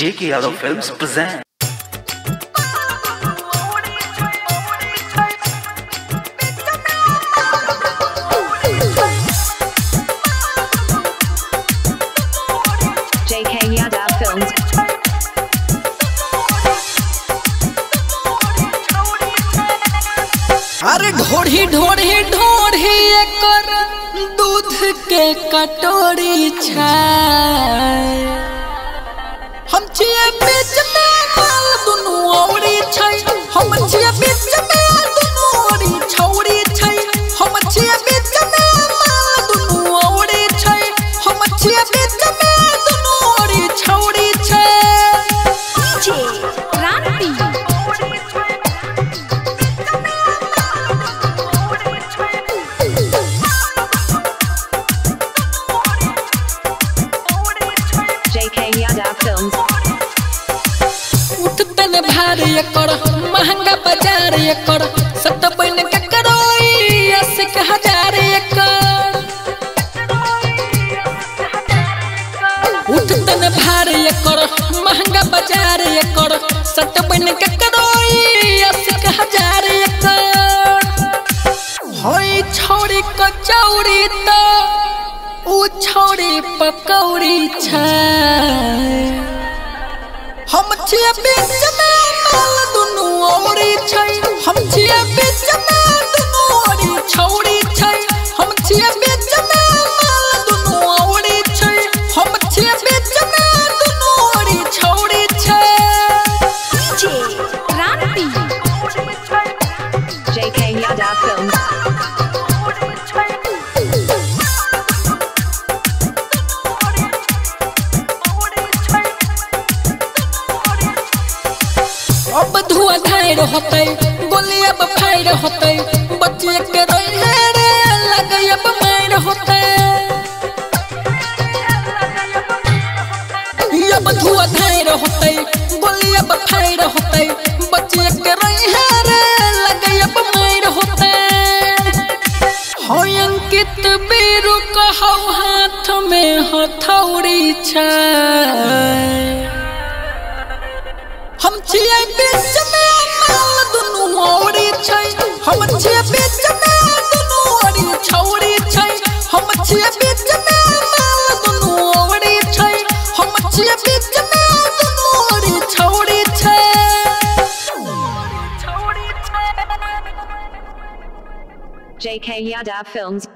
J.K. Yadav Films present. J.K. Yadav Films. अरे ढोढ़ी ढोढ़ी ढोढ़ी एकर दूध के कटोरी छाय हम छिए बीच में माल दुनु औरी छै हम छिए बीच में दुनु औरी छौरी छै हम छिए बीच में माल दुनु औरी छै हम छिए बीच में दुनु औरी छौरी छै DJ Ranti. J.K. Yadav Films. उठतन भार एकर महंगा बाजार एकर सत बन के करोई 80,000 एकर उठतन भार एकर महंगा बाजार एकर सत बन के करोई 80,000 एकर होई छोरी कचौड़ी तो उ छोरी पकौड़ी छै हम छिए बीच में माल दुनु औरी छै हम छिए बीच में दुनु औरी छौरी छै हम छिए बीच में माल दुनु औरी छै हम छिए बीच में दुनु औरी छौरी छै DJ Ranti. J.K. Yadav Films. अब धुआं धार होतै गोली अब फायर होतै बच्चे के रहे रे लगे अब मार होतै अब धुआं धार होतै गोली अब फायर होतै बच्चे के रहे रे लगे अब मार होतै हो अंकित बीरू कहौ हाथ में हथौड़ी छै हम छिए बीच में माल दुनु औरी छै हम छिए बीच में दुनु औरी छौरी छै हम छिए बीच में माल दुनु औरी छै हम छिए बीच में दुनु औरी छौरी छै J.K. Yadav Films.